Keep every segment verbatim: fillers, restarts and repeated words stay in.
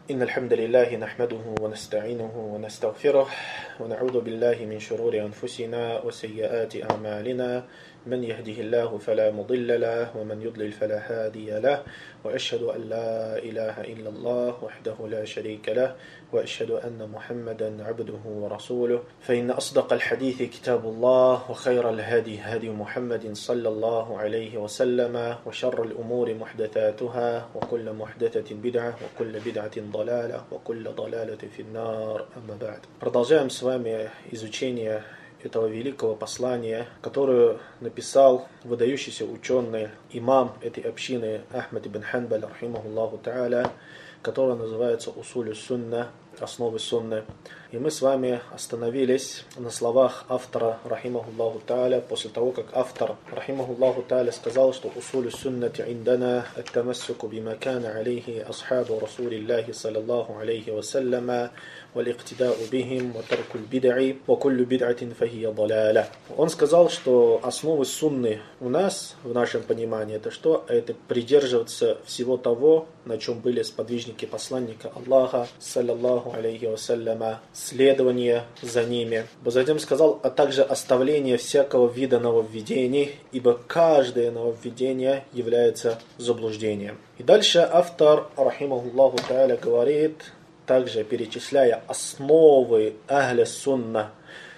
إن الحمد لله نحمده ونستعينه ونستغفره ونعوذ بالله من شرور أنفسنا وسيئات أعمالنا من يهده الله فلا مضل له ومن يضلل فلا هادي له وأشهد أن لا إله إلا الله وحده لا شريك له وأشهد أن محمدا عبده ورسوله فإن أصدق الحديث كتاب الله وخير الهدي هدي محمد صلى الله عليه وسلم وشر الأمور محدثاتها وكل محدثة بدعة وكل بدعة ضلالة وكل ضلالة في النار أما بعد. Продолжаем с вами изучение этого великого послания, которое написал выдающийся ученый, имам этой общины Ахмад ибн Ханбаль, рахимахуллаху та'аля, которое называется «Усулю сунна», основы сунны. И мы с вами остановились на словах автора, рахимахуллаху та'аля, после того, как автор, рахимахуллаху та'аля, сказал, что «Усулю суннати индана ат-тамассуку бима кана алейхи асхабу расулиллахи саллаллаху алейхи вассаляма валиктидау бихим ва таркуль бид'и ва куллю бид'атин фахия далаля». Он сказал, что основы сунны у нас, в нашем понимании, это что? Это придерживаться всего того, на чем были сподвижники посланника Аллаха, саллаллаху алейхи вассаляма, следование за ними. Затем сказал, а также оставление всякого вида нововведений, ибо каждое нововведение является заблуждением. И дальше автор, рахимахуллаху та'аля, говорит, также перечисляя основы ахля сунна,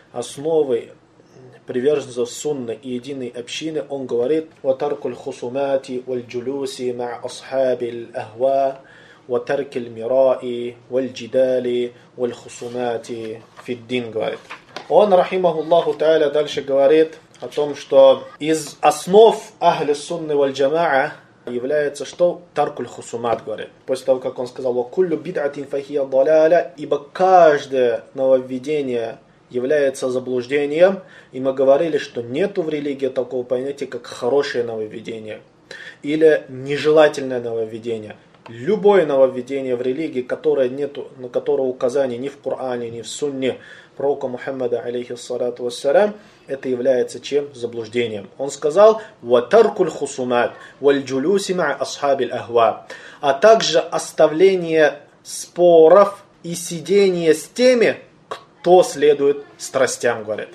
основы приверженцев сунны и единой общины, он говорит: «Ватаркуль хусумати валь джулюси ма асхабиль ахва, ватаркиль мираи валь джидали валь хусумати фиддин», говорит. Он, рахимахуллаху та'аля, дальше говорит о том, что из основ ахля сунны валь джамаа является что? Таркуль хусумат, говорит. После того, как он сказал: «Вакуллю бид'атин фахия далаля», ибо каждое нововведение является заблуждением, и мы говорили, что нету в религии такого понятия, как хорошее нововведение или нежелательное нововведение. Любое нововведение в религии, которое нету, на которое указаний ни в Коране, ни в Сунне пророка Мухаммада, алейхиссалату вассалям, это является чем? Заблуждением. Он сказал: «Ватаркуль хусумат валь джулюси ма асхабиль ахва», а также оставление споров и сидение с теми, кто следует страстям, говорит.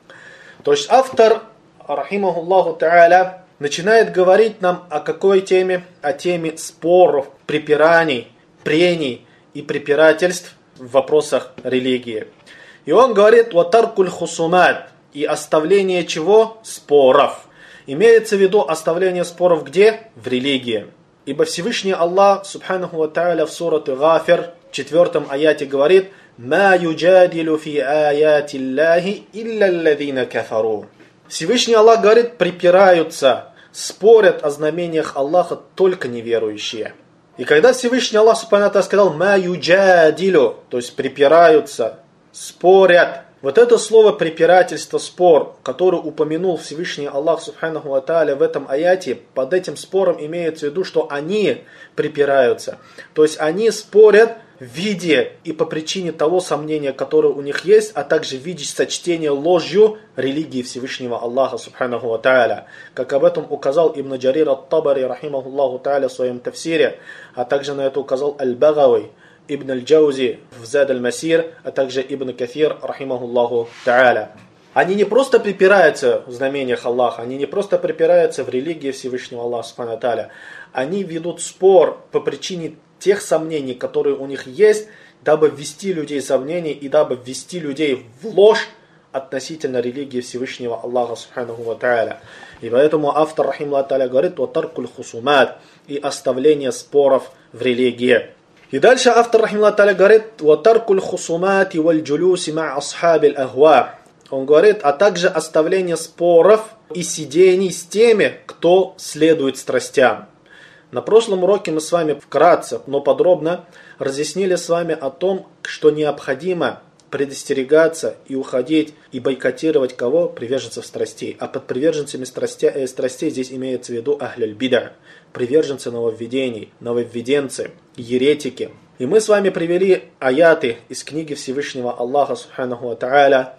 То есть автор, рахимахуллаху та'аля, начинает говорить нам о какой теме? О теме споров, препираний, прений и препирательств в вопросах религии. И он говорит: «Ватаркуль хусумат», и оставление чего? Споров. Имеется в виду оставление споров где? В религии. Ибо Всевышний Аллах, субханаху ва та'аля, в сурате Гафир, в четвертом аяте говорит: «Ма юджадилу фи аяти Аллахи илля аллазина кафару». Всевышний Аллах говорит, припираются, спорят о знамениях Аллаха только неверующие. И когда Всевышний Аллах субхану ва та'аля сказал «ма юджадилу», то есть припираются, спорят, вот это слово препирательство, спор, который упомянул Всевышний Аллах субханаху ва та'аля в этом аяте, под этим спором имеется в виду, что они припираются. То есть они спорят в виде и по причине того сомнения, которое у них есть, а также в виде сочтения ложью религии Всевышнего Аллаха субханаху ва та'аля. Как об этом указал Ибн Джарир ат-Табари, рахимахуллаху та'аля, в своем тафсире, а также на это указал Аль-Багави, Ибн Аль-Джаузи в Зад Аль-Масир, а также Ибн Кафир, рахимахуллаху та'аля. Они не просто припираются в знамениях Аллаха, они не просто припираются в религии Всевышнего Аллаха субхану ва та'аля, они ведут спор по причине тех сомнений, которые у них есть, дабы ввести людей в сомнения и дабы ввести людей в ложь относительно религии Всевышнего Аллаха субхану ва та'аля. И поэтому автор, рахимахуллаху та'аля, говорит: «Ватаркуль хусумат», и оставление споров в религии. И дальше автор, рахимахуллаху та'аля, говорит: «Ватаркуль хусумати валь джулюси ма асхабиль ахва». Он говорит, а также оставление споров и сидений с теми, кто следует страстям. На прошлом уроке мы с вами вкратце, но подробно разъяснили с вами о том, что необходимо предостерегаться и уходить и бойкотировать кого? Приверженцев страстей. А под приверженцами страстей, э, страстей здесь имеется в виду ахляль бида, приверженцы нововведений, нововведенцы, еретики. И мы с вами привели аяты из книги Всевышнего Аллаха субханаху ва та'аля,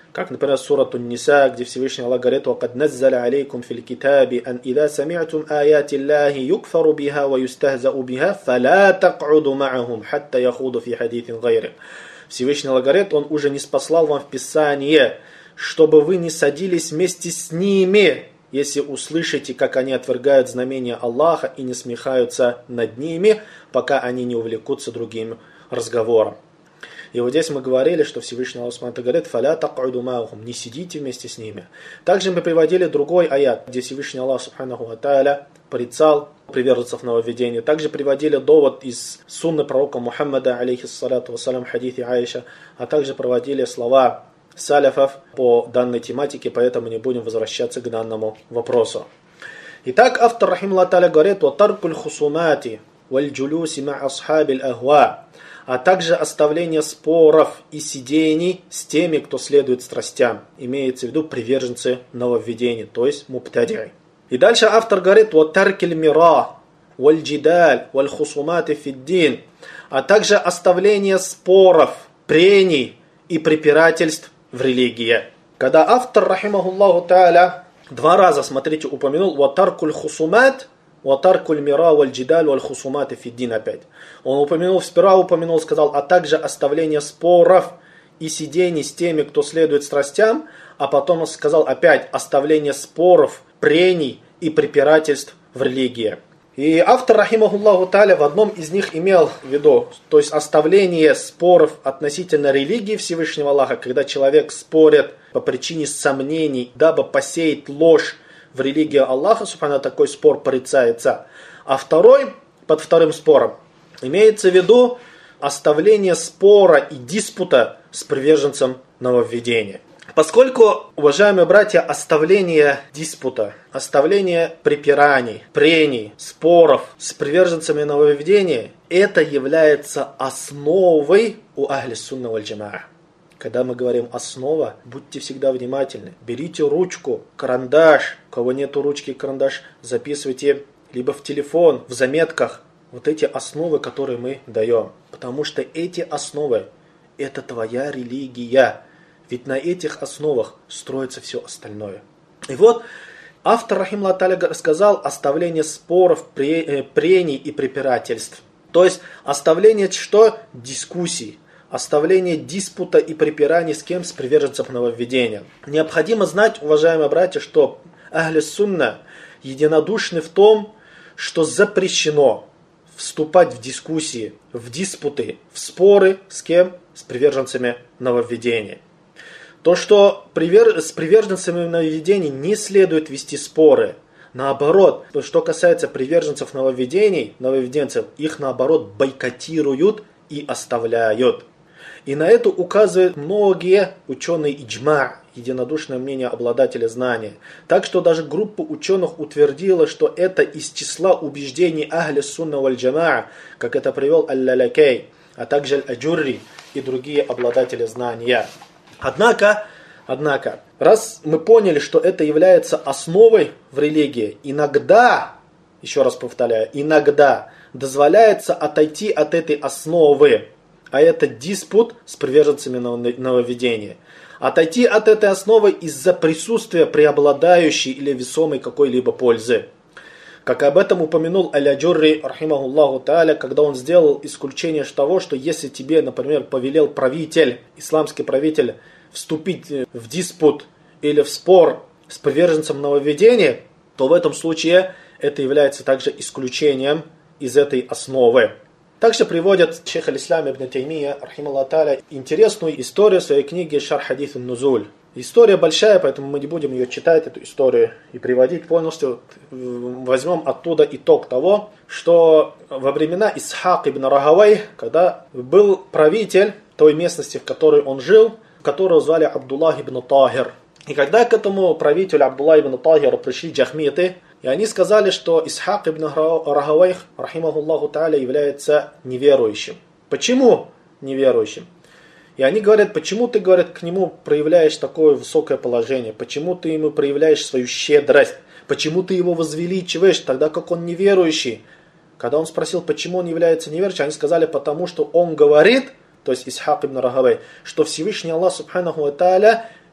Как, например, сура Ан-Ниса, где Всевышний Аллах говорит: «وَقَدْ نَزَّلَ عَلَيْكُمْ فِي الْكِتَابِ أَنْ إِذَا سَمِعْتُمْ آيَاتِ اللَّهِ يُكْفَرُ بِهَا وَيُسْتَهْزَأُ بِهَا فَلَا تَقْعُدُوا مَعَهُمْ حَتَّى يَخُوضُوا فِي حَدِيثٍ غَيْرِهِ». Всевышний Аллах говорит: Он уже не спаслал вам в Писании, чтобы вы не садились вместе с ними, если услышите, как они отвергают знамения Аллаха и не смехаются над ними, пока они не увлекутся другим разговором. И вот здесь мы говорили, что Всевышний Аллах говорит: «Фаля так'уду ма'ахум», не сидите вместе с ними. Также мы приводили другой аят, где Всевышний Аллах Субханаху ва Тааля порицал приверженцев нововведения. Также приводили довод из сунны пророка Мухаммада, алейхиссалату вассалям, в хадите Аиша, а также проводили слова саляфов по данной тематике, поэтому не будем возвращаться к данному вопросу. Итак, автор рахималлах тааля говорит: «Ва таркуль хусумати валь джулюси ма асхабиль ахва», а также оставление споров и сидений с теми, кто следует страстям. Имеется в виду приверженцы нововведений, то есть мубтади'и. И дальше автор говорит: «Ва таркиль мира валь джидаль валь хусумати фиддин», а также оставление споров, прений и препирательств в религии. Когда автор, рахимахуллаху тааля, два раза, смотрите, упомянул «Ва таркуль хусумат», «Ватаркуль мира валь джидаль валь хусуматы фиддин» опять. Он упомянул, сперва упомянул, сказал, а также оставление споров и сидений с теми, кто следует страстям, а потом он сказал опять оставление споров, прений и препирательств в религии. И автор, рахимахуллаху тааля, в одном из них имел в виду, то есть оставление споров относительно религии Всевышнего Аллаха, когда человек спорит по причине сомнений, дабы посеять ложь в религии Аллаха, субхана, такой спор порицается. А второй, под вторым спором, имеется в виду оставление спора и диспута с приверженцем нововведения. Поскольку, уважаемые братья, оставление диспута, оставление препираний, прений, споров с приверженцами нововведения, это является основой у ахли сунна валь джамаа. Когда мы говорим «основа», будьте всегда внимательны. Берите ручку, карандаш. У кого нету ручки и карандаш, записывайте либо в телефон, в заметках. Вот эти основы, которые мы даем. Потому что эти основы – это твоя религия. Ведь на этих основах строится все остальное. И вот автор, рахималлах тааля, сказал оставление споров, прений и препирательств. То есть оставление что? Дискуссий. Оставление диспута и препираний с кем? С приверженцем нововведения. Необходимо знать, уважаемые братья, что ахли сунна единодушны в том, что запрещено вступать в дискуссии, в диспуты, в споры с кем? С приверженцами нововведения. То, что привер... с приверженцами нововведений не следует вести споры. Наоборот, что касается приверженцев нововведений, нововведенцев, их наоборот бойкотируют и оставляют. И на это указывают многие ученые иджма, единодушное мнение обладателя знания. Так что даже группа ученых утвердила, что это из числа убеждений ахли сунна валь джамаа, как это привел аль-Лалакай, а также аль-Аджурри и другие обладатели знания. Однако, однако, раз мы поняли, что это является основой в религии, иногда, еще раз повторяю, иногда дозволяется отойти от этой основы, а это диспут с приверженцами нововведения. Отойти от этой основы из-за присутствия преобладающей или весомой какой-либо пользы. Как об этом упомянул аль-Аджурри, рахимахуллаху тааля, когда он сделал исключение того, что если тебе, например, повелел правитель, исламский правитель, вступить в диспут или в спор с приверженцем нововведения, то в этом случае это является также исключением из этой основы. Также приводят шейх аль-Ислам ибн Таймия, рахималлаху тааля, интересную историю в своей книге «Шарх хадис ан-Нузуль». История большая, поэтому мы не будем ее читать, эту историю, и приводить полностью. Возьмем оттуда итог того, что во времена Исхак ибн Рахавай, когда был правитель той местности, в которой он жил, которого звали Абдуллах ибн Тахир. И когда к этому правителю Абдуллах ибн Тахиру пришли джахмиты, и они сказали, что Исхак ибн Рахавай, рахимахуллаху тааля, является неверующим. Почему неверующим? И они говорят, почему ты, говорят, к нему проявляешь такое высокое положение? Почему ты ему проявляешь свою щедрость? Почему ты его возвеличиваешь, тогда как он неверующий? Когда он спросил, почему он является неверующим, они сказали, потому что он говорит, то есть Исхак ибн Рахавай, что Всевышний Аллах, субханаху ва тааля,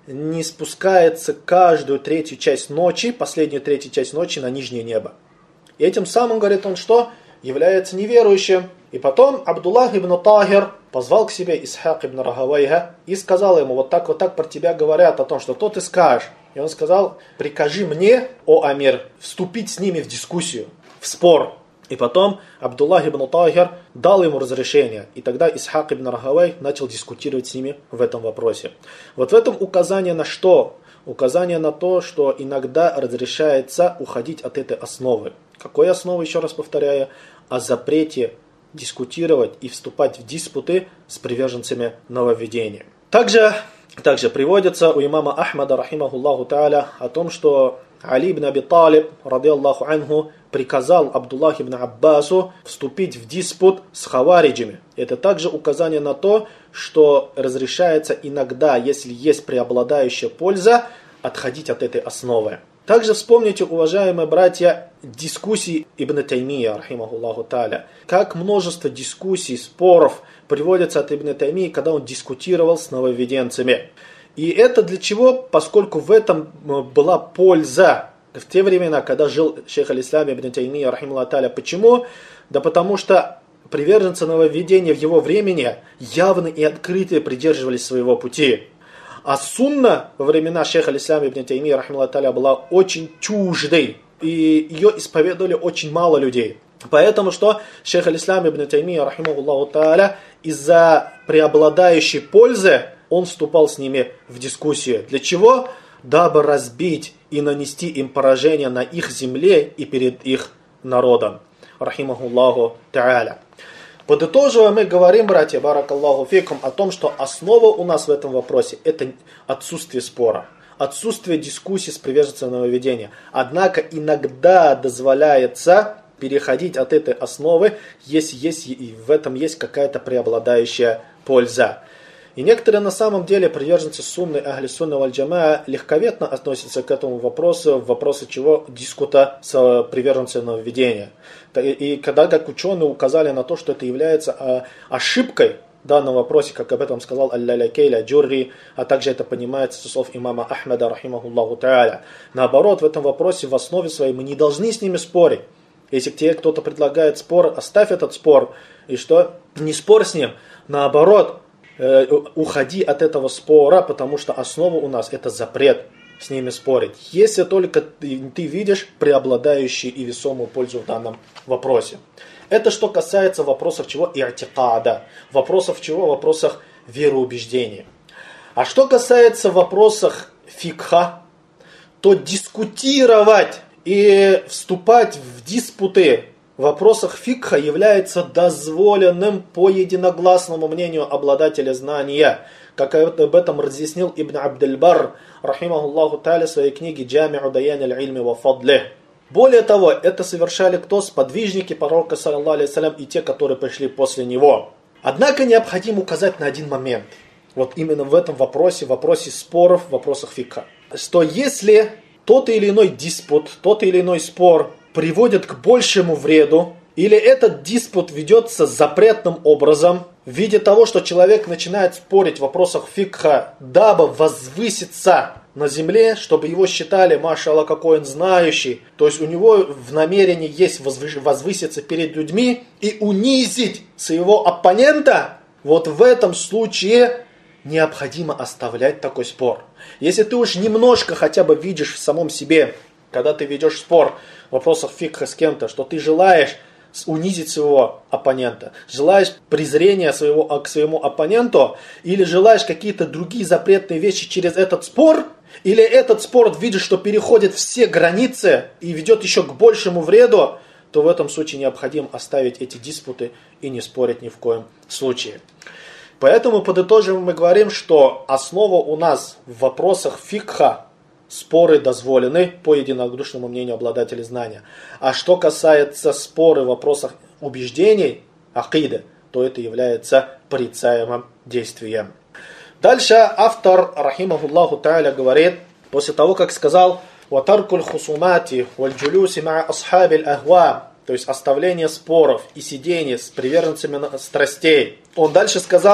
не спускается каждую третью часть ночи, последнюю третью часть ночи на нижнее небо. И этим самым, говорит он, что является неверующим. И потом Абдуллах ибн Тахир позвал к себе Исхак ибн Рахавайха и сказал ему: вот так вот так про тебя говорят о том, что то ты скажешь. И он сказал: прикажи мне, о Амир, вступить с ними в дискуссию, в спор. И потом Абдуллах ибн Тахир дал ему разрешение. И тогда Исхак ибн Рахавай начал дискутировать с ними в этом вопросе. Вот в этом указание на что? Указание на то, что иногда разрешается уходить от этой основы. Какой основы, еще раз повторяю? О запрете дискутировать и вступать в диспуты с приверженцами нововведения. Также, также приводится у имама Ахмада, рахимахуллаху тааля, о том, что Али ибн Аби Талиб, радиаллаху анху, приказал Абдуллаху ибн Аббасу вступить в диспут с хавариджами. Это также указание на то, что разрешается иногда, если есть преобладающая польза, отходить от этой основы. Также вспомните, уважаемые братья, дискуссии Ибн Таймия, рахимахуллаху тааля. Как множество дискуссий, споров приводится от Ибн Таймии, когда он дискутировал с нововведенцами. И это для чего? Поскольку в этом была польза в те времена, когда жил шейх аль-Ислам Ибн Таймия, рахимахуллаху тааля. Почему? Да потому что приверженцы нововведения в его времени явно и открыто придерживались своего пути. А сунна во времена шейха аль-Ислам ибн Таймия, рахимахуллаху тааля, была очень чуждой. И ее исповедовали очень мало людей. Поэтому что шейх аль-Ислам ибн Таймия, рахимахуллаху тааля, из-за преобладающей пользы он вступал с ними в дискуссию. Для чего? Дабы разбить и нанести им поражение на их земле и перед их народом. Рахимахуллаху тааля. Подытоживая, мы говорим, братья, баракаллаху фикум, о том, что основа у нас в этом вопросе – это отсутствие спора, отсутствие дискуссии с приверженцами нововведения. Однако иногда дозволяется переходить от этой основы, если, если и в этом есть какая-то преобладающая польза. И некоторые на самом деле приверженцы сунны, ахли сунна валь джамаа, легковетно относятся к этому вопросу, в вопросе чего дискута с приверженцами нововведения. И когда как ученые указали на то, что это является ошибкой в данном вопросе, как об этом сказал Аль-Лалякей, Аль-Джурри, а также это понимается со слов имама Ахмада, рахимахуллаху тааля. Наоборот, в этом вопросе в основе своей мы не должны с ними спорить. Если тебе кто-то предлагает спор, оставь этот спор. И что? Не спорь с ним. Наоборот, уходи от этого спора, потому что основа у нас это запрет с ними спорить. Если только ты, ты видишь преобладающую и весомую пользу в данном вопросе. Это что касается вопросов чего? И'тикада. Вопросов чего? Вопросах вероубеждения. А что касается вопросов фикха, то дискутировать и вступать в диспуты в вопросах фикха является дозволенным по единогласному мнению обладателя знания, как об этом разъяснил Ибн Абдельбар, рахимахуллаху тааля, в своей книге «Джами'у даян аль-ильми ва фадлих». Более того, это совершали кто? Сподвижники пророка, саллаллаху алейхи вассалям, и те, которые пришли после него. Однако необходимо указать на один момент. Вот именно в этом вопросе, в вопросе споров, в вопросах фикха. Что если тот или иной диспут, тот или иной спор приводит к большему вреду, или этот диспут ведется запретным образом, в виде того, что человек начинает спорить в вопросах фикха, дабы возвыситься на земле, чтобы его считали, машаллах, какой он знающий, то есть у него в намерении есть возвыситься перед людьми и унизить своего оппонента, вот в этом случае необходимо оставлять такой спор. Если ты уж немножко хотя бы видишь в самом себе, когда ты ведешь спор в вопросах фикха с кем-то, что ты желаешь унизить своего оппонента, желаешь презрения своего, к своему оппоненту, или желаешь какие-то другие запретные вещи через этот спор, или этот спор видишь, что переходит все границы и ведет еще к большему вреду, то в этом случае необходимо оставить эти диспуты и не спорить ни в коем случае. Поэтому подытожим, мы говорим, что основа у нас в вопросах фикха, споры дозволены по единодушному мнению обладателей знания. А что касается споры в вопросах убеждений, акиды, то это является порицаемым действием. Дальше автор, рахимахуллаху тааля, говорит, после того, как сказал «Ватаркуль хусумати вальджулюси ма асхабиль ахва», то есть оставление споров и сидение с приверженцами страстей. Он дальше сказал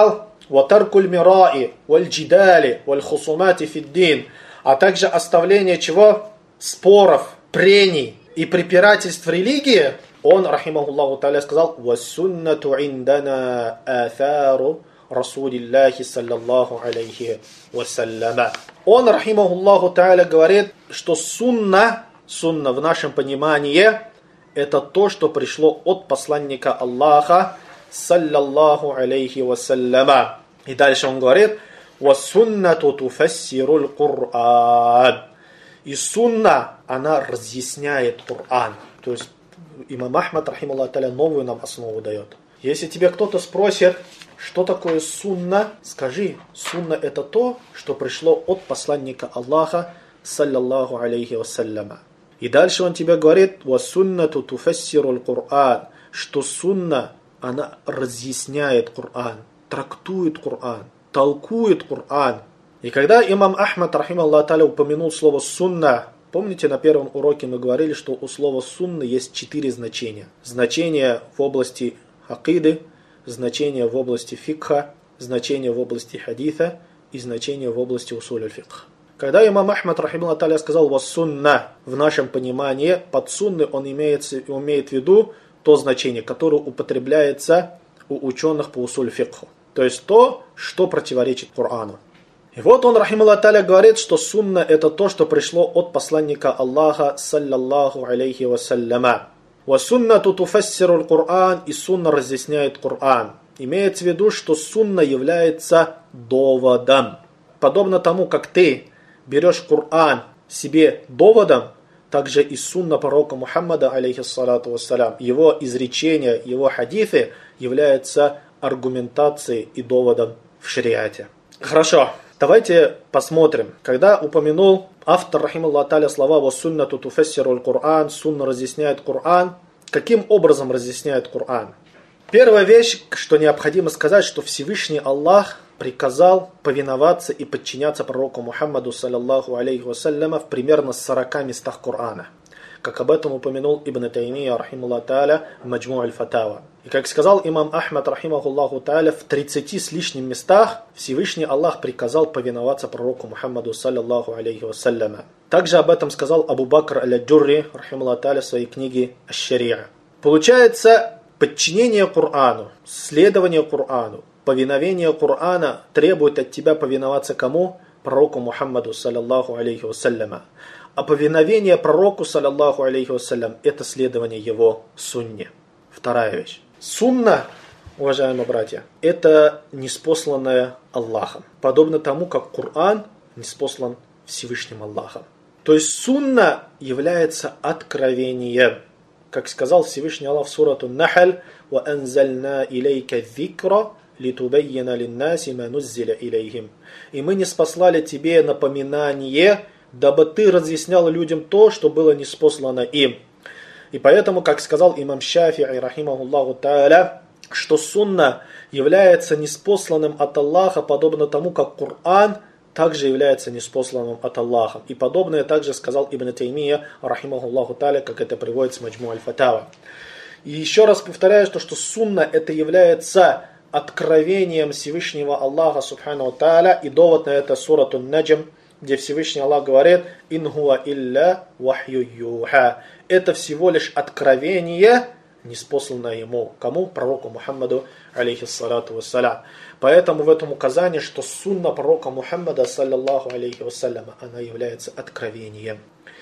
ватаркуль мираи, валь джидали, валь хусумати фиддин, а также оставление чего? Споров, прений и препирательств в религии, он, рахимахуллаху та'аля, сказал: «Вассуннату индана афару Расулиллахи саллаллаху алейхи вассаляма». Он, рахимахуллаху та'аля, говорит, что сунна, сунна в нашем понимании, это то, что пришло от посланника Аллаха, саллаллаху алейхи вассаляма. И дальше он говорит: «Вассуннату туфассируль Кур'ан». И сунна, она разъясняет Коран. То есть имам Ахмад, рахималлаху та'аля, новую нам основу дает. Если тебе кто-то спросит, что такое сунна, скажи: сунна это то, что пришло от посланника Аллаха, саллаллаху алейхи вассаляма. И дальше он тебе говорит: «Вассуннату туфассируль Кур'ан», что сунна, она разъясняет Коран, трактует Коран, толкует Коран. И когда имам Ахмад, рахималлаху та'аля, упомянул слово «сунна», помните, на первом уроке мы говорили, что у слова «сунна» есть четыре значения. Значение в области акиды, значение в области фикха, значение в области хадиса и значение в области усуль аль-фикх. Когда имам Ахмад, рахималлаху та'аля, сказал «вассунна», в нашем понимании под сунны он имеет, имеет в виду то значение, которое употребляется у ученых по усуль фикху. То есть то, что противоречит Корану. И вот он, рахималлаху та'аля, говорит, что сунна это то, что пришло от посланника Аллаха, саллаллаху алейхи вассаляма. «Ва суннату туфассируль Кур'ан», и сунна разъясняет Коран. Имеется в виду, что сунна является доводом. Подобно тому, как ты берешь Коран себе доводом, также и сунна пророка Мухаммада, алейхиссалату вассалям, его изречения, его хадисы являются аргументацией и доводом в шариате. Хорошо. Давайте посмотрим. Когда упомянул автор, рахималлаху та'аля, слова «Ва суннату туфассируль Кур'ан», сунна разъясняет Коран, каким образом разъясняет Коран? Первая вещь, что необходимо сказать, что Всевышний Аллах приказал повиноваться и подчиняться пророку Мухаммаду, саллаллаху алейхи вассаляма, в примерно сорока местах Корана. Как об этом упомянул Ибн Таймия, рахималлаху та'аля, в Маджму аль-Фатава. И как сказал имам Ахмад, рахимахуллаху та'аля, в тридцати с лишним местах Всевышний Аллах приказал повиноваться пророку Мухаммаду, саллаллаху алейхи вассаляма. Также об этом сказал Абу Бакр аль-Джурри, рахималлаху та'аля, в своей книге «Аш-Шария». Получается, подчинение Корану, следование Корану, повиновение Корана требует от тебя повиноваться кому? Пророку Мухаммаду, саллаллаху алейхи вассаляма. А повиновение пророку, саллаллаху алейхи вассалям, это следование его сунне. Вторая вещь. Сунна, уважаемые братья, это ниспосланное Аллахом. Подобно тому, как Коран ниспослан Всевышним Аллахом. То есть сунна является откровением. Как сказал Всевышний Аллах в сурату Нахль: «Ва анзальна илейка зикра литубайяна линнаси ма нуззиля илейхим». И мы ниспослали тебе напоминание, дабы ты разъяснял людям то, что было ниспослано им. И поэтому, как сказал имам Шафи'и, рахимахуллаху та'аля, что сунна является ниспосланным от Аллаха, подобно тому, как Коран также является ниспосланным от Аллаха. И подобное также сказал Ибн Таймия, рахимахуллаху та'аля, как это приводится в Маджму аль-Фатава. И еще раз повторяю, что, что сунна это является откровением Всевышнего Аллаха, субхану та'аля, и довод на это сурату Наджм, где Всевышний Аллах говорит: «Ин хуа илля вахью юха». Это всего лишь откровение, ниспосланное ему. Кому? Пророку Мухаммаду, алейхиссалату вассалям. Поэтому в этом указании, что сунна пророка Мухаммада, саллаллаху алейхи вассалям, она является откровением.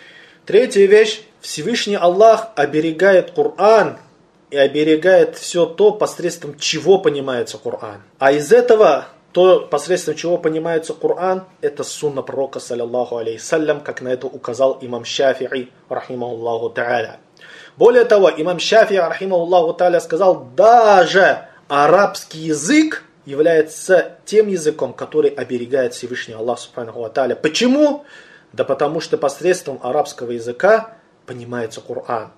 Третья вещь. Всевышний Аллах оберегает Коран и оберегает все то, посредством чего понимается Коран. А из этого, то, посредством чего понимается Коран, это сунна пророка, саллаллаху алейхи вассалям, как на это указал имам Шафи'и, рахимахуллаху та'аля. Более того, имам Шафи'и, рахимахуллаху та'аля, сказал, даже арабский язык является тем языком, который оберегает Всевышний Аллах, субханаху ва та'аля. Почему? Да потому что посредством арабского языка понимается Коран.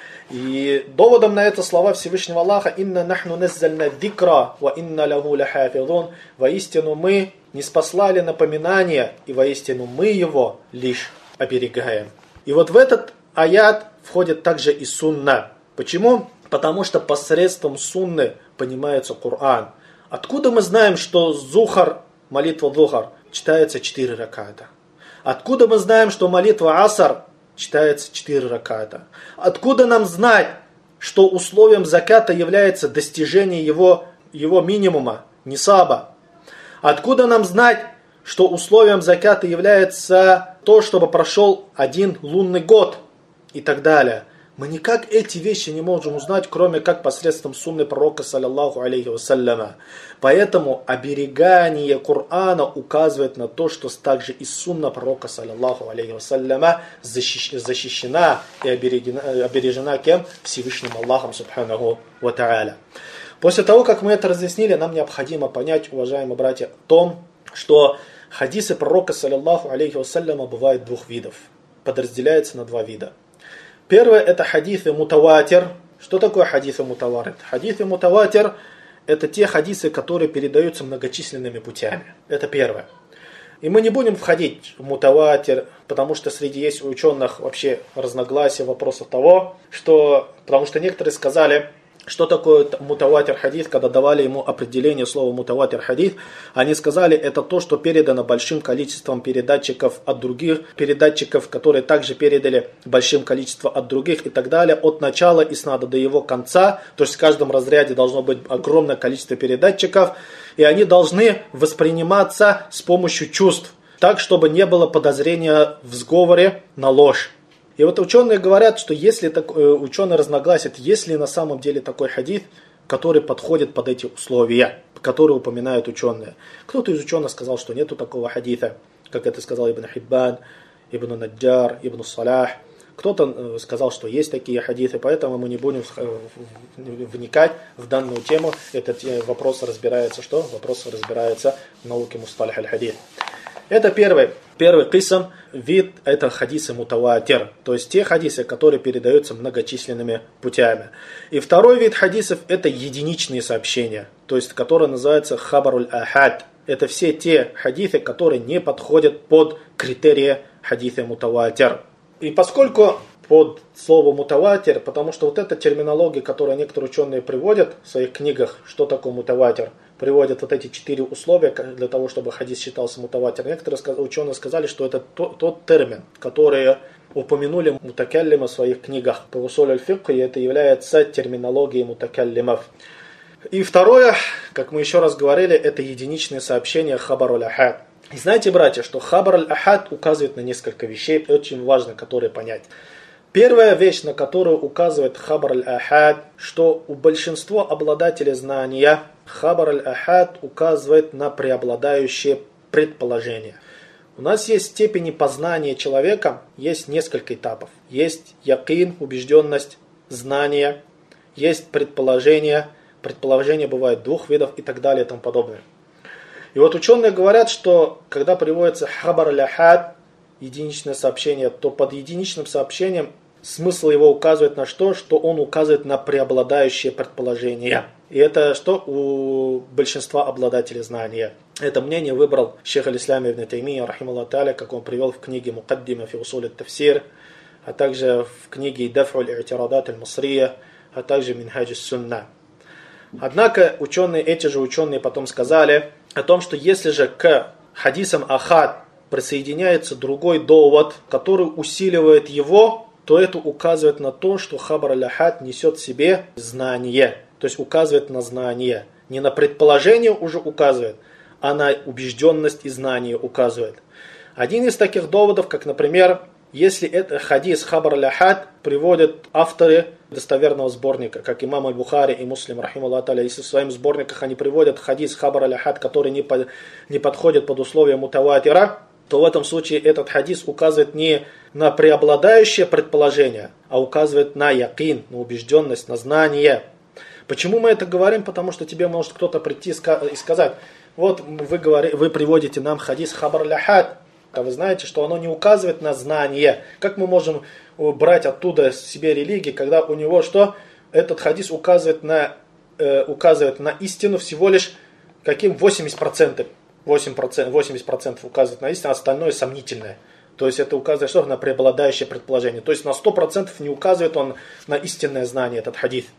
И доводом на это слова Всевышнего Аллаха: «Инна нахну наззальна дикра, ва инна лаху лахафизун». Воистину мы ниспослали напоминание, и воистину мы его лишь оберегаем. И вот в этот аят входит также и сунна. Почему? Потому что посредством сунны понимается Коран. Откуда мы знаем, что зухар, молитва зухар, читается четыре раката? Откуда мы знаем, что молитва асар читается четыре раката? Откуда нам знать, что условием заката является достижение его, его минимума, нисаба? Откуда нам знать, что условием заката является то, чтобы прошел один лунный год и так далее? Мы никак эти вещи не можем узнать, кроме как посредством сунны пророка, саллаллаху алейхи вассаляма. Поэтому оберегание Корана указывает на то, что также и сунна пророка, саллаллаху алейхи вассаляма, защищена и обережена, обережена кем? Всевышним Аллахом, субханаху ва тааля. После того, как мы это разъяснили, нам необходимо понять, уважаемые братья, о том, что хадисы пророка, саллаллаху алейхи вассаляма, бывают двух видов. Подразделяются на два вида. Первое — это хадисы мутаватир. Что такое хадисы мутаватир? Хадисы мутаватир — это те хадисы, которые передаются многочисленными путями. Это первое. И мы не будем входить в мутаватир, потому что среди есть у ученых вообще разногласия вопросов того, что, потому что некоторые сказали, что такое мутаватир хадис, когда давали ему определение слова мутаватир хадис, они сказали, это то, что передано большим количеством передатчиков от других, передатчиков, которые также передали большим количеством от других и так далее, от начала иснада до его конца, то есть в каждом разряде должно быть огромное количество передатчиков, и они должны восприниматься с помощью чувств, так, чтобы не было подозрения в сговоре на ложь. И вот ученые говорят, что если так, ученые разногласят, есть ли на самом деле такой хадис, который подходит под эти условия, которые упоминают ученые. Кто-то из ученых сказал, что нету такого хадиса, как это сказал Ибн Хиббан, Ибн Наджар, Ибн Салах. Кто-то сказал, что есть такие хадисы, поэтому мы не будем вникать в данную тему. Этот вопрос разбирается, что? Вопрос разбирается в науке мусталих аль-хадис. Это первый, первый кисм, вид, это хадисы мутаватир, то есть те хадисы, которые передаются многочисленными путями. И второй вид хадисов это единичные сообщения, то есть которые называются хабаруль ахад. Это все те хадисы, которые не подходят под критерии хадиса мутаватир. И поскольку под слово мутаватир, потому что вот эта терминология, которую некоторые ученые приводят в своих книгах, что такое мутаватир, приводят вот эти четыре условия для того, чтобы хадис считался мутаватир. Некоторые ученые сказали, что это тот, тот термин, который упомянули мутакаллимы в своих книгах по усуль аль-фикх, и это является терминологией мутакаллимов. И второе, как мы еще раз говорили, это единичные сообщения хабар аль-ахад. И знаете, братья, что хабар аль-ахад указывает на несколько вещей, очень важно, которые понять. Первая вещь, на которую указывает хабар аль-ахад, что у большинства обладателей знания хабар аль-ахад указывает на преобладающее предположение. У нас есть степени познания человека, есть несколько этапов. Есть якин, убежденность, знание, есть предположение, предположения бывают двух видов и так далее и тому подобное. И вот ученые говорят, что когда приводится хабар аль-ахад, единичное сообщение, то под единичным сообщением смысл его указывает на что? Что он указывает на преобладающее предположение. И это что у большинства обладателей знания. Это мнение выбрал шейх аль-Ислам ибн Таймия, рахималлаху тааля, как он привел в книге Мукаддима фи усуль ат-тафсир, а также в книге Даф'у аль-и'тирадат аль-масрия, а также Минхадж ас-сунна. Однако ученые, эти же ученые потом сказали о том, что если же к хадисам ахад присоединяется другой довод, который усиливает его, то это указывает на то, что хабар аль-ахад несет в себе знание. То есть указывает на знание. Не на предположение уже указывает, а на убежденность и знание указывает. Один из таких доводов, как, например, если это хадис хабар аль-ахад приводят авторы достоверного сборника, как имам аль-Бухари и Муслим, рахималлаху тааля, если в своих сборниках они приводят хадис хабар аль-ахад, который не, по, не подходит под условия мутаватира, то в этом случае этот хадис указывает не на преобладающее предположение, а указывает на якин, на убежденность, на знание. Почему мы это говорим? Потому что тебе может кто-то прийти и сказать, вот вы, говори, вы приводите нам хадис хабар аль-ахад, а вы знаете, что оно не указывает на знание. Как мы можем брать оттуда себе религии, когда у него что? Этот хадис указывает на, э, указывает на истину всего лишь каким восемьдесят процентов. восемьдесят процентов указывает на истину, а остальное сомнительное. То есть это указывает что? На преобладающее предположение. То есть на сто процентов не указывает он на истинное знание, этот хадис.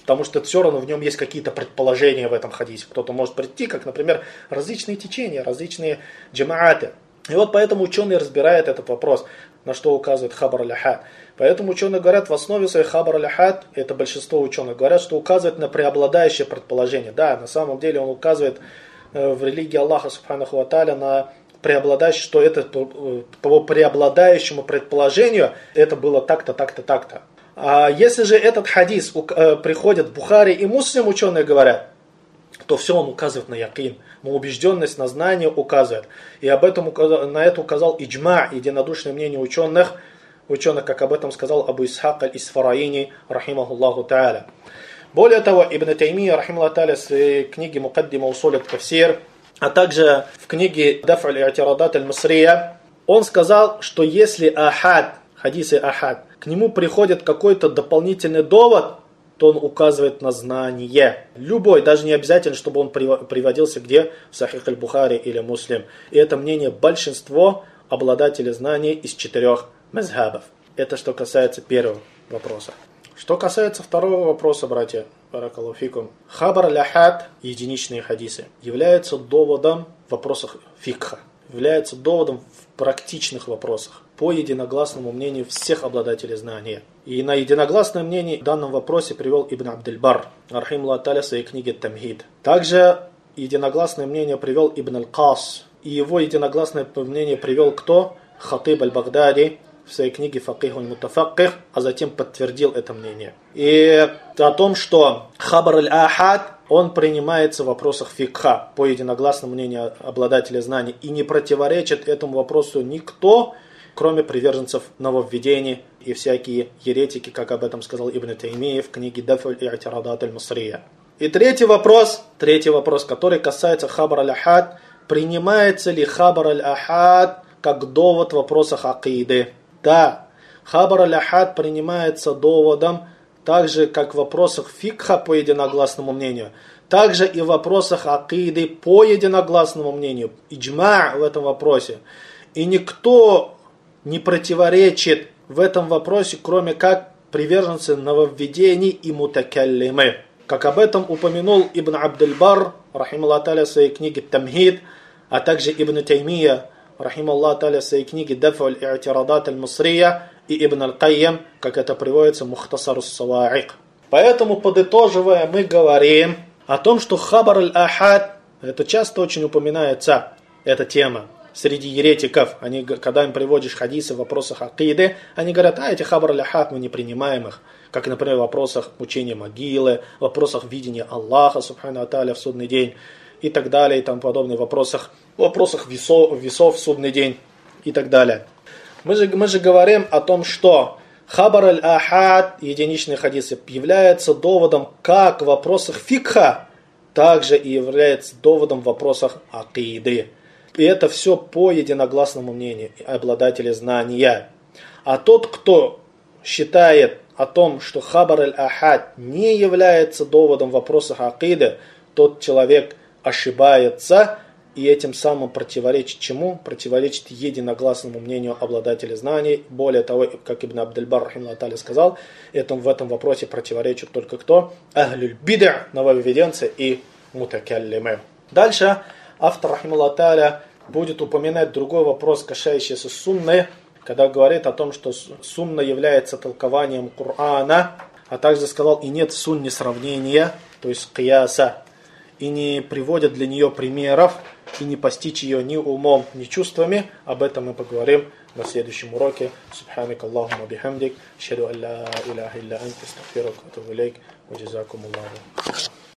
потому что все равно в нем есть какие-то предположения в этом хадисе. Кто-то может прийти, как, например, различные течения, различные джамааты. И вот поэтому ученые разбирают этот вопрос, на что указывает хабар аль-ахад. Поэтому ученые говорят, в основе своей хабар аль-ахад, это большинство ученых говорят, что указывает на преобладающее предположение. Да, на самом деле он указывает в религии Аллаха субханаху ва тааля на преобладающее, что это по преобладающему предположению это было так-то, так-то, так-то. А если же этот хадис приходит в Бухари и Муслим, ученые говорят, то все он указывает на якин, на убежденность, на знание указывает. И об этом, на это указал иджма, единодушное мнение ученых, ученых, как об этом сказал Абу Исхак аль-Исфараини, рахимахуллаху та'аля. Более того, Ибн Таймия, рахимахуллаху та'аля, в своей книге Мукаддима усуль ат-тафсир, а также в книге Даф'у аль-И'тирадат аль-Мисрия, он сказал, что если ахад, хадисы ахад, к нему приходит какой-то дополнительный довод, то он указывает на знание. Любой, даже не обязательно, чтобы он приводился где? В Сахих аль-Бухари или Муслим. И это мнение большинства обладателей знаний из четырех мазхабов. Это что касается первого вопроса. Что касается второго вопроса, братья, баракаллаху фикум, хабар аль-ахад, единичные хадисы, является доводом в вопросах фикха, является доводом в практичных вопросах, по единогласному мнению всех обладателей знания. И на единогласное мнение в данном вопросе привел Ибн Абдельбар, рахимахуллаху та'аля, в своей книге Тамхид. Также единогласное мнение привел Ибн Аль-Кас, и его единогласное мнение привел кто? Хатиб аль-Багдади в своей книге Факих аль-Мутафаких, а затем подтвердил это мнение. И о том, что хабар аль-ахад, он принимается в вопросах фикха, по единогласному мнению обладателя знаний, и не противоречит этому вопросу никто, кроме приверженцев нововведений и всякие еретики, как об этом сказал Ибн Таймия в книге Даф'у аль-И'тирадат аль-Мисрия. И третий вопрос, третий вопрос, который касается хабар аль-ахад, принимается ли хабар аль-ахад как довод в вопросах акиды? Да, хабар аль-ахад принимается доводом так же, как в вопросах фикха по единогласному мнению, также и в вопросах акиды по единогласному мнению, иджма в этом вопросе. И никто не противоречит в этом вопросе, кроме как приверженцы нововведений и мутакаллимы. Как об этом упомянул Ибн Абдельбар, рахимахуллаху та'аля, в своей книге Тамхид, а также Ибн Таймия, рахимахуллаху та'аля, в своей книге Даф'у аль-И'тирадат аль-Мисрия, и Ибн Аль-Кайям, как это приводится в Мухтасар ас-Сава'iq. Поэтому, подытоживая, мы говорим о том, что хабар аль-ахад, это часто очень упоминается, эта тема, среди еретиков. Они, когда им приводишь хадисы в вопросах акиды, они говорят, а эти хабар аль-ахад, мы не принимаем их. Как, например, в вопросах учения могилы, в вопросах видения Аллаха, субхану тааля, в судный день, и так далее, и тому подобное, в вопросах, в вопросах весов, весов в судный день, и так далее. Мы же, мы же говорим о том, что хабар аль-ахад, единичные хадисы, является доводом как в вопросах фикха, также и является доводом в вопросах акиды. И это все по единогласному мнению обладателей знания. А тот, кто считает о том, что хабар аль-ахад не является доводом в вопросах акиды, тот человек ошибается и этим самым противоречит чему? Противоречит единогласному мнению обладателей знаний. Более того, как Ибн Абдельбар, рахимахуллаху та'аля, сказал, это, в этом вопросе противоречит только кто? Ахлюль бид'а, нововведенцы и мутакаллимы. Дальше автор, рахимахуллаху та'аля, будет упоминать другой вопрос, касающийся сунны, когда говорит о том, что сунна является толкованием Корана, а также сказал, и нет в сунне сравнения, то есть кияса, и не приводят для нее примеров, и не постичь ее ни умом, ни чувствами. Об этом мы поговорим на следующем уроке. Субханак Аллахумма бихамдик, ашхаду ан ла иляха илля анта, астагфирука ва атубу илейк, ва джазакумуллаху